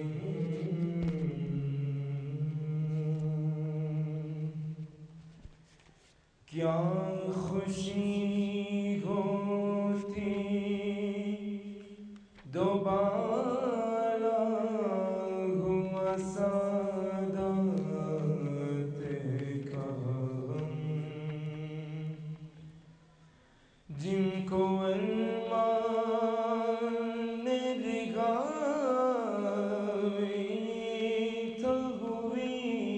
کیا خوشی ہوتی دوبارہ ہوا سعادت کا غم، جن کو ارمان رہائی تھا ہوئی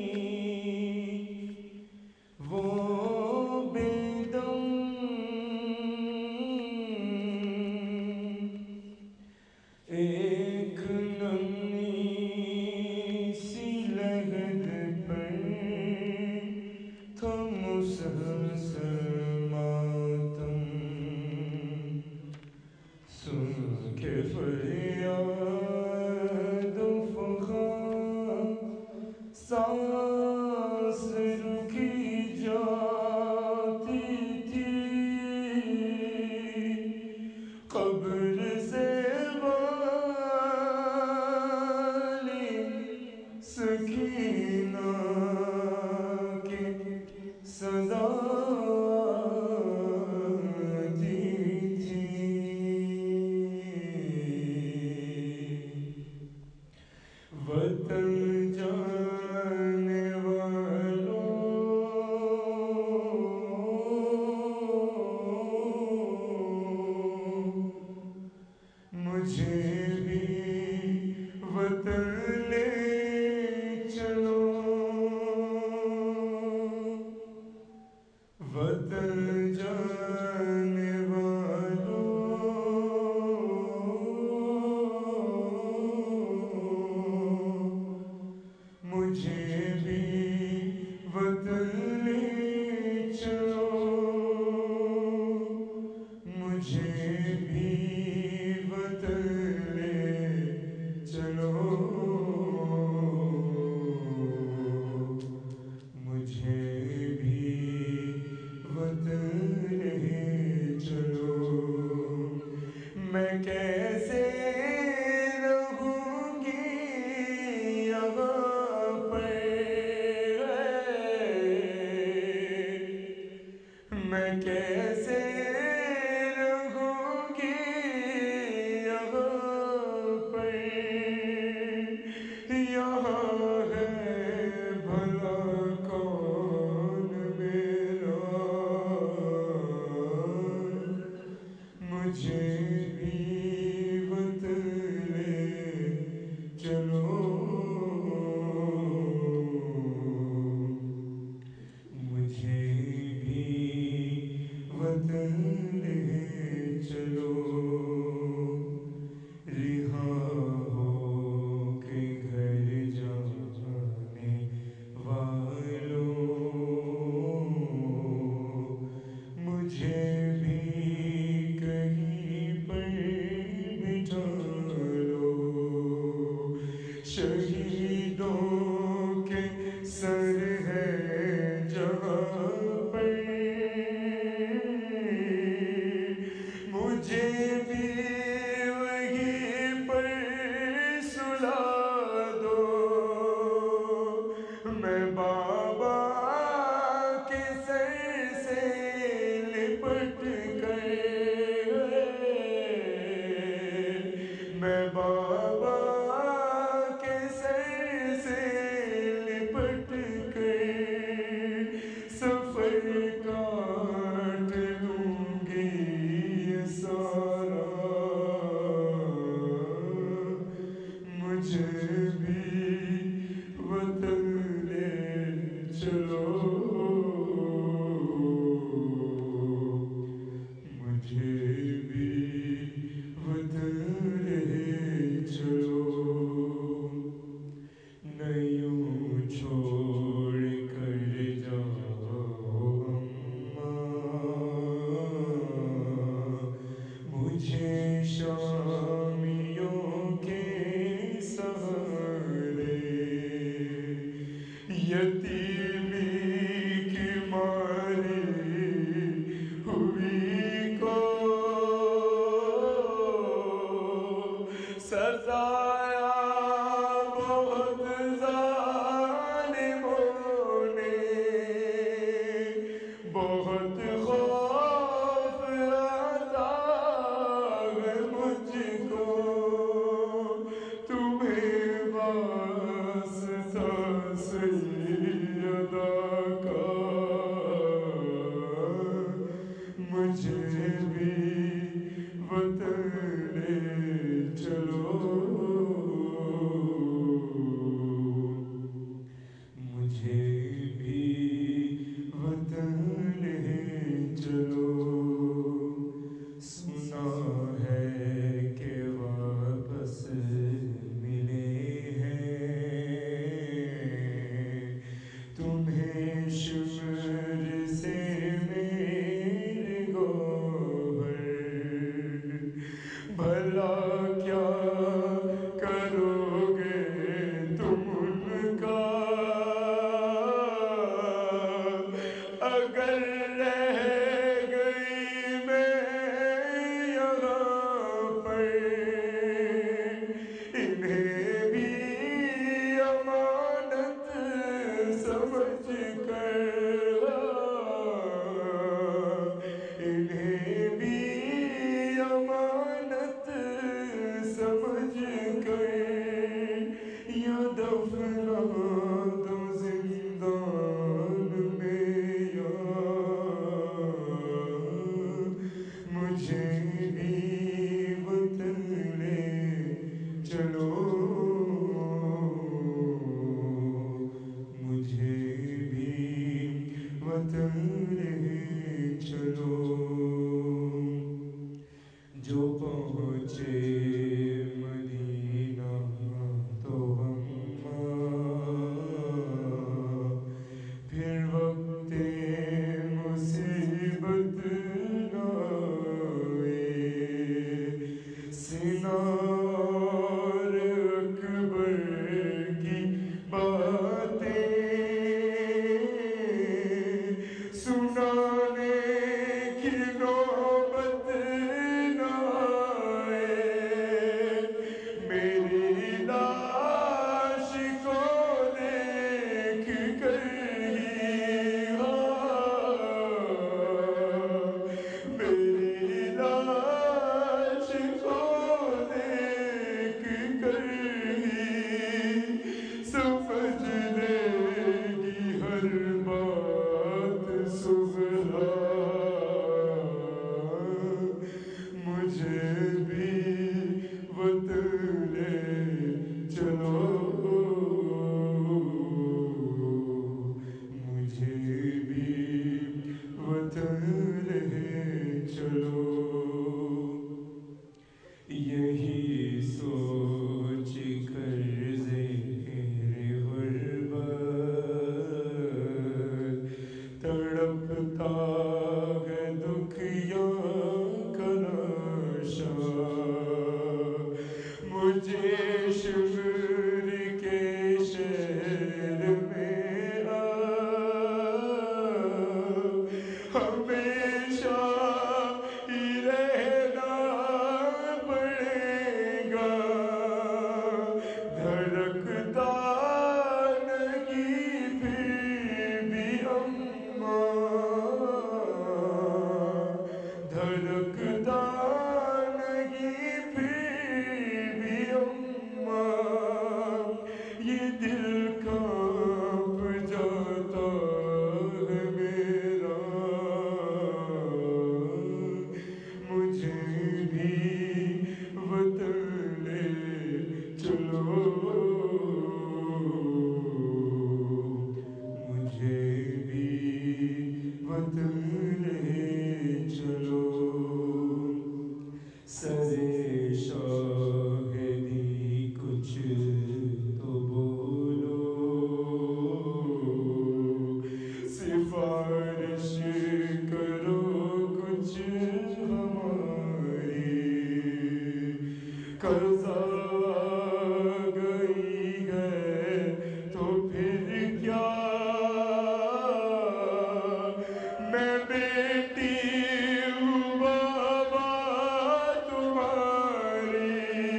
وہ بے دم، ایک ننھی سی لہد پر تھا مسلسل ماتم، سن کے فریاد و فغاں سانس رکی جاتی تھی، قبر سے والی سکینہ کی صدا آتی تھی، وطن جانے والوں، مجھے بھی وطن لے چلو، وطن جانے والوں، مجھے بھی وطن لے چلو، مجھے بھی وطن لے چلو، مجھے بھی وطن لے چلو، میں کیسے رہوں گی یہاں پر، میں کیسے رہوں گی یہاں پر، یہاں ہے بھلا کون میرا، مجھے بھی وطن لے چلو، مجھے بھی وطن لے چلو، رہا ہو کے گھر جانے والوں، مجھے بھی کہیں پر بٹھا لو، شہیدوں کے سر ہے جہاں پر، مجھے بھی وہیں پر سلا دو، میں بابا کے سر سے لپٹ کر، میں بابا کے سر سے لپٹ کر سفر کاٹ لوں گی یہ سارا، مجھے بھی وطن لے چلو، مجھے بھی وطن لے چلو، نہ یوں چھوڑ کر جاؤ اماں مجھے شامیوں کے سہارے، یتیمی کی ماری ہوئی کو سزایا مجھے بھی وطن لے چلو، سنا ہے کہ واپس ملے ہیں تمہیں شمر سے میرے گوہر، بھلا کیا کرو گے تم ان کا اگر رہ گئی میں یہاں پر، انہیں بھی امانت سمجھ کر، انہیں بھی امانت سمجھ کر یا دفنا دو زندان میں، یا مجھے بھی وطن لے چلو، مجھے بھی وطن لے چلو۔ جو پہنچے مدینہ تو ہم پھر وقت مصیبت لائے، سنا اور اکبر کی باتیں سنانے کی نوبت نہ آئے، میری لاش کو دیکھ کر ہی میری لاش کو دیکھ کر ہی سمجھ لے گی ہر بات صبح، مجھے بھی وطن لے چلو، مجھے بھی وطن لے چلو۔ یہی سوچ کر زیر غربت تڑپتا ہے دکھیوں کا نشہ، مجھے شمر کے شہر میں ہمیشہ ہی رہنا پڑے گا، دھڑکتا نہیں پھر بھی اماں، دھڑکتا نہیں پھر بھی اماں، یہ دل کانپ جاتا ہے میرا، مجھے بھی وطن لے چلو، مجھے بھی وطن لے چلو۔ سرِ شاہدی کچھ تو بولو، سفارش کرو کچھ ہماری، قرضہ گئی ہے تو پھر کیا، میں بیٹی ہوں بابا تمہاری،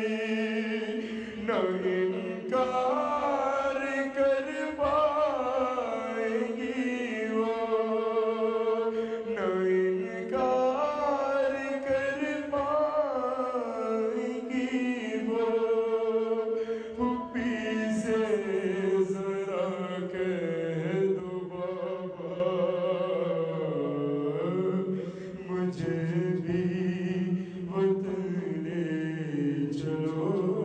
نہ انکار کر پائیں گی وہ، نہ انکار کر پائیں گی وہ، پھوپھی سے ذرا کہہ دو بابا، مجھے بھی وطن لے چلو۔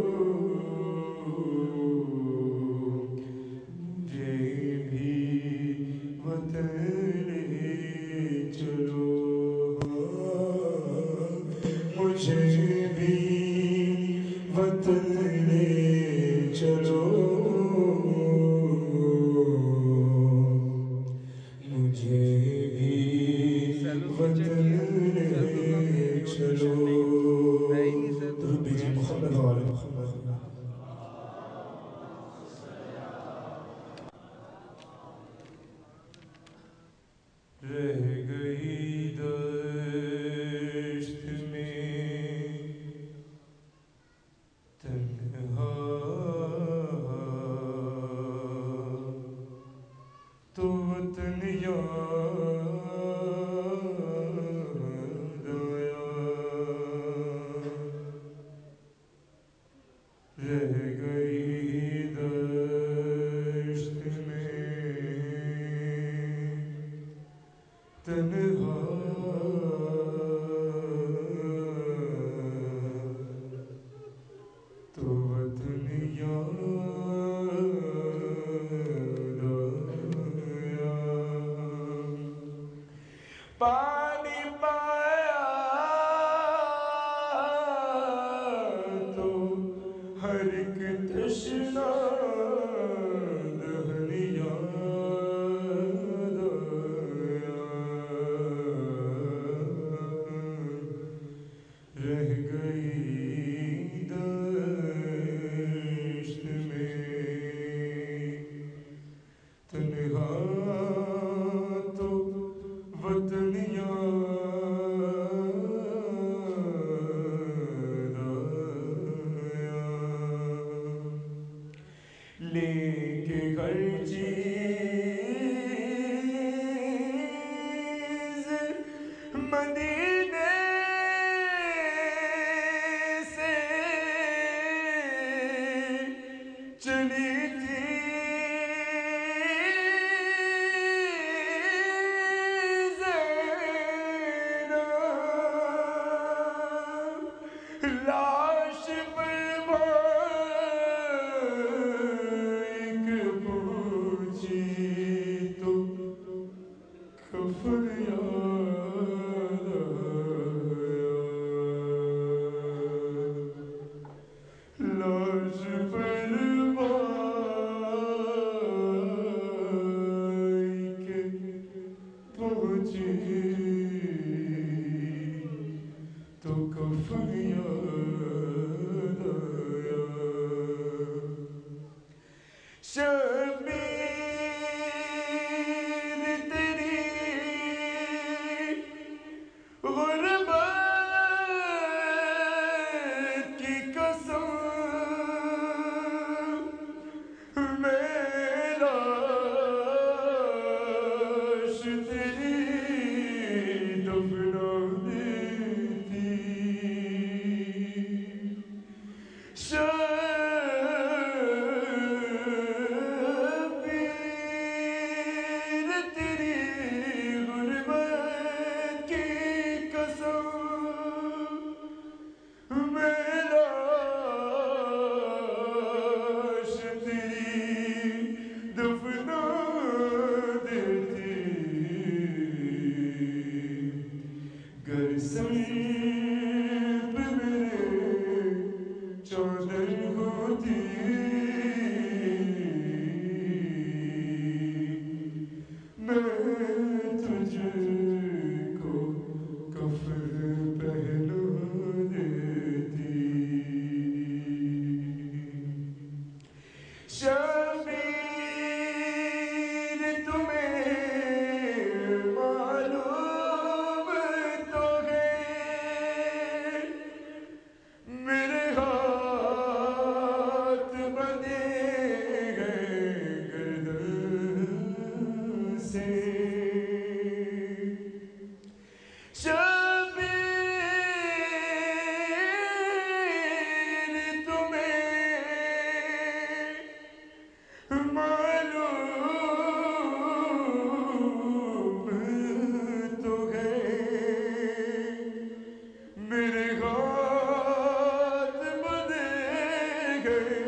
گے